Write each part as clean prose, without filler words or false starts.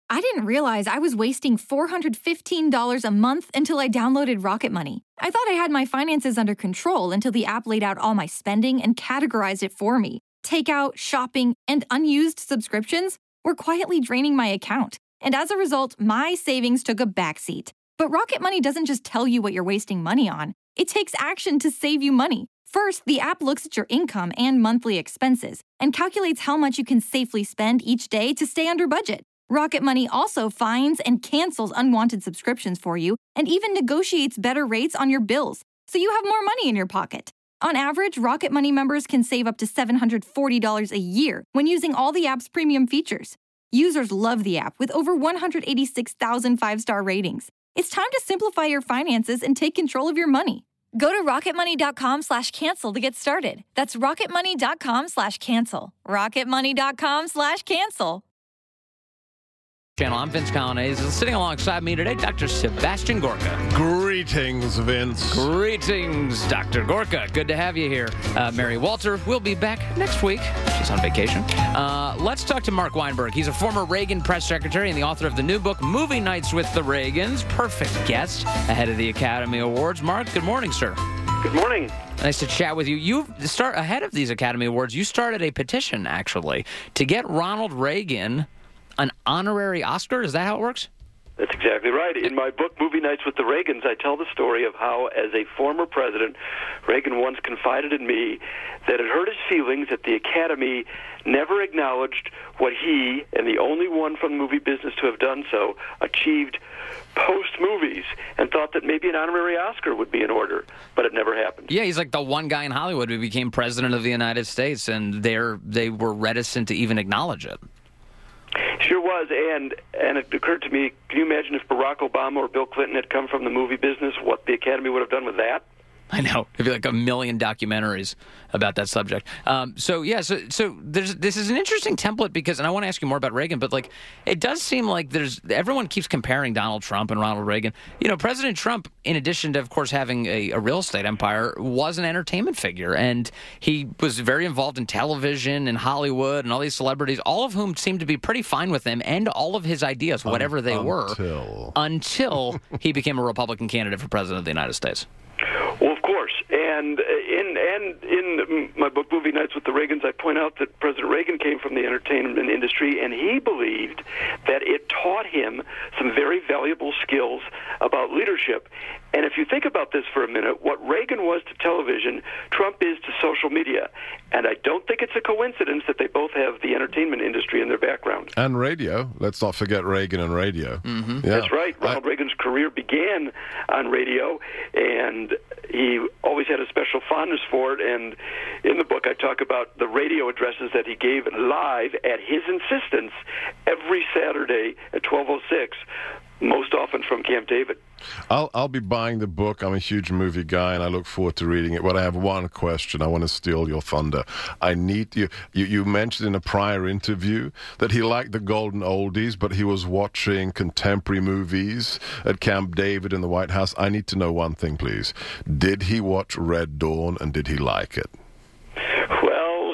I didn't realize I was wasting $415 a month until I downloaded Rocket Money. I thought I had my finances under control until the app laid out all my spending and categorized it for me. Takeout, shopping, and unused subscriptions were quietly draining my account. And as a result, my savings took a backseat. But Rocket Money doesn't just tell you what you're wasting money on. It takes action to save you money. First, the app looks at your income and monthly expenses and calculates how much you can safely spend each day to stay under budget. Rocket Money also finds and cancels unwanted subscriptions for you and even negotiates better rates on your bills, so you have more money in your pocket. On average, Rocket Money members can save up to $740 a year when using all the app's premium features. Users love the app with over 186,000 five-star ratings. It's time to simplify your finances and take control of your money. Go to rocketmoney.com/cancel to get started. That's rocketmoney.com/cancel. rocketmoney.com/cancel. I'm Vince Colonnese. Sitting alongside me today, Dr. Sebastian Gorka. Greetings, Vince. Greetings, Dr. Gorka. Good to have you here. Mary Walter will be back next week. She's on vacation. Let's talk to Mark Weinberg. He's a former Reagan press secretary and the author of the new book, Movie Nights with the Reagans. Perfect guest ahead of the Academy Awards. Mark, good morning, sir. Good morning. Nice to chat with you. You start ahead of these Academy Awards. You started a petition, actually, to get Ronald Reagan an honorary Oscar. Is that how it works? That's exactly right. In my book, Movie Nights with the Reagans, I tell the story of how, as a former president, Reagan once confided in me that it hurt his feelings that the Academy never acknowledged what he, and the only one from the movie business to have done so, achieved post-movies, and thought that maybe an honorary Oscar would be in order, but it never happened. Yeah, he's like the one guy in Hollywood who became president of the United States, and they were reticent to even acknowledge it. Sure was, and it occurred to me, can you imagine if Barack Obama or Bill Clinton had come from the movie business, what the Academy would have done with that? I know. It'd be like a million documentaries about that subject. So this is an interesting template because, and I want to ask you more about Reagan, but like it does seem like everyone keeps comparing Donald Trump and Ronald Reagan. You know, President Trump, in addition to, of course, having a real estate empire, was an entertainment figure, and he was very involved in television and Hollywood and all these celebrities, all of whom seemed to be pretty fine with him and all of his ideas, whatever they were, until he became a Republican candidate for president of the United States. Well, of course, and in my book, Movie Nights with the Reagans, I point out that President Reagan came from the entertainment industry, and he believed that it taught him some very valuable skills about leadership. And if you think about this for a minute, what Reagan was to television, Trump is to social media. And I don't think it's a coincidence that they both have the entertainment industry in their background. And radio. Let's not forget Reagan and radio. Mm-hmm. Yeah. That's right. Ronald Reagan's career began on radio, and he always had a special fondness for it. And in the book, I talk about the radio addresses that he gave live at his insistence every Saturday at 12:06, most often from Camp David. I'll be buying the book. I'm a huge movie guy, and I look forward to reading it. But I have one question. I want to steal your thunder. I need you. You mentioned in a prior interview that he liked the golden oldies, but he was watching contemporary movies at Camp David in the White House. I need to know one thing, please. Did he watch Red Dawn, and did he like it? Well,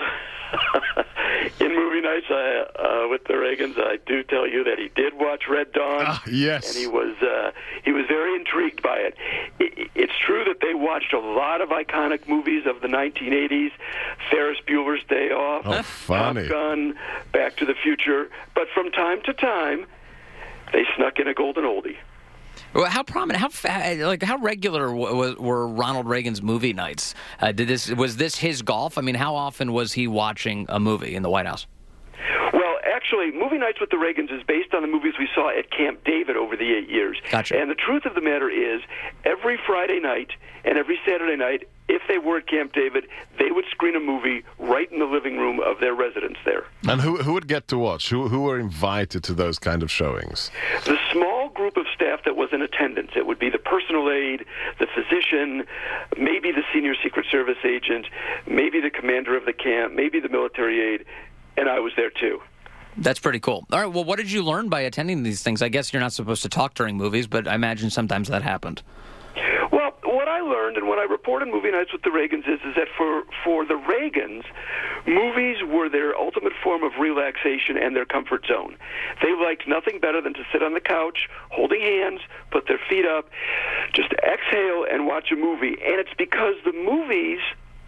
in Movie Nights with the Reagans, I do tell you that he did watch Red Dawn. Yes. And he was very intrigued by it. It's true that they watched a lot of iconic movies of the 1980s, Ferris Bueller's Day Off, funny. Top Gun, Back to the Future, but from time to time, they snuck in a golden oldie. Well, how prominent, how regular were Ronald Reagan's movie nights? Was this his golf? I mean, how often was he watching a movie in the White House? Well, actually, Movie Nights with the Reagans is based on the movies we saw at Camp David over the 8 years. Gotcha. And the truth of the matter is, every Friday night and every Saturday night, if they were at Camp David, they would screen a movie right in the living room of their residence there. And who would get to watch? Who were invited to those kind of showings? The small group of staff that was in attendance. It would be the personal aide, the physician, maybe the senior Secret Service agent, maybe the commander of the camp, maybe the military aide, and I was there too. That's pretty cool. All right, well, what did you learn by attending these things? I guess you're not supposed to talk during movies, but I imagine sometimes that happened. Well, what I learned, and what I report in Movie Nights with the Reagans is that for the Reagans, movies were their ultimate form of relaxation and their comfort zone. They liked nothing better than to sit on the couch, holding hands, put their feet up, just exhale and watch a movie. And it's because the movie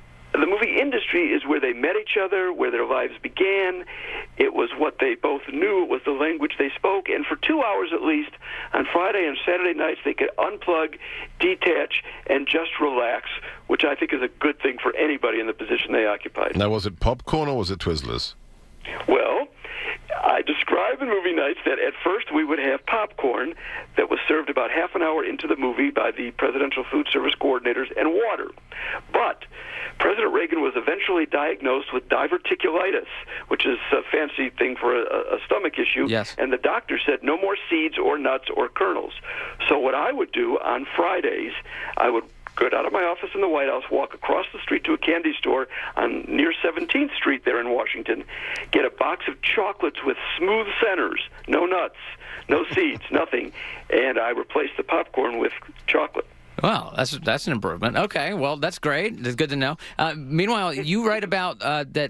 industry is where they met each other, where their lives began. It was what they both knew. It was the language they spoke. And for 2 hours at least, on Friday and Saturday nights, they could unplug, detach, and just relax, which I think is a good thing for anybody in the position they occupied. Now, was it popcorn or was it Twizzlers? Well, I describe in Movie Nights that at first we would have popcorn that was served about half an hour into the movie by the Presidential Food Service coordinators and water. But President Reagan was eventually diagnosed with diverticulitis, which is a fancy thing for a stomach issue. Yes. And the doctor said no more seeds or nuts or kernels. So what I would do on Fridays, I would get out of my office in the White House, walk across the street to a candy store near 17th Street there in Washington, get a box of chocolates with smooth centers, no nuts, no seeds, nothing, and I replaced the popcorn with chocolate. Well, that's an improvement. Okay, well, that's great. That's good to know. Meanwhile, you write about that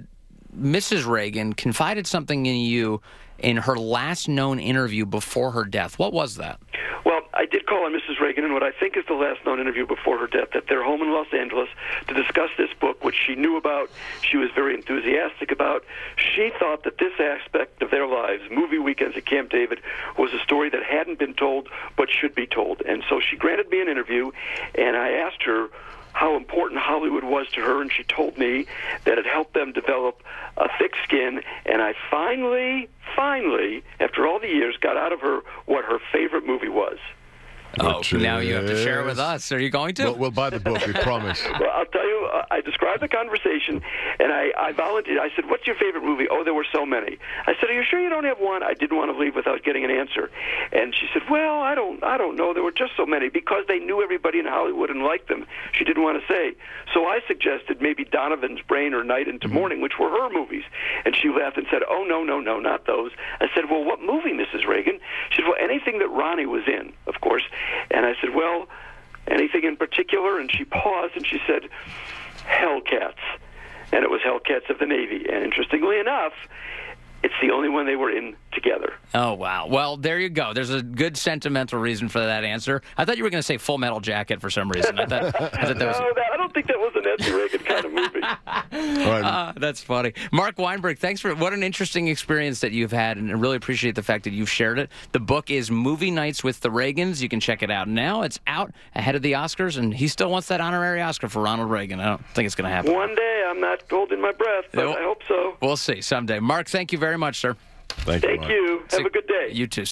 Mrs. Reagan confided something in you in her last known interview before her death. What was that? Well, I did call on Mrs. Reagan in what I think is the last known interview before her death at their home in Los Angeles to discuss this book, which she knew about, she was very enthusiastic about. She thought that this aspect of their lives, movie weekends at Camp David, was a story that hadn't been told but should be told. And so she granted me an interview, and I asked her how important Hollywood was to her, and she told me that it helped them develop a thick skin, and I finally, after all the years, got out of her what her favorite movie was. Oh, now you have to share it with us. Are you going to? We'll buy the book, we promise. Well, I'll tell you, I described the conversation, and I volunteered. I said, what's your favorite movie? Oh, there were so many. I said, are you sure you don't have one? I didn't want to leave without getting an answer. And she said, well, I don't know. There were just so many. Because they knew everybody in Hollywood and liked them, she didn't want to say. So I suggested maybe Donovan's Brain or Night into Morning, which were her movies. And she laughed and said, oh, no, not those. I said, well, what movie, Mrs. Reagan? She said, well, anything that Ronnie was in, of course. And I said, well, anything in particular? And she paused and she said, Hellcats. And it was Hellcats of the Navy. And interestingly enough, it's the only one they were in together. Oh, wow. Well, there you go. There's a good sentimental reason for that answer. I thought you were going to say Full Metal Jacket for some reason. I thought that was... No, I don't think that was a Nancy Reagan kind of movie. That's funny. Mark Weinberg, thanks for what an interesting experience that you've had, and I really appreciate the fact that you've shared it. The book is Movie Nights with the Reagans. You can check it out now. It's out ahead of the Oscars, and he still wants that honorary Oscar for Ronald Reagan. I don't think it's going to happen. One day, I'm not holding my breath, but I hope so. We'll see someday. Mark, thank you very much, sir. Thank you. Have a good day. You too.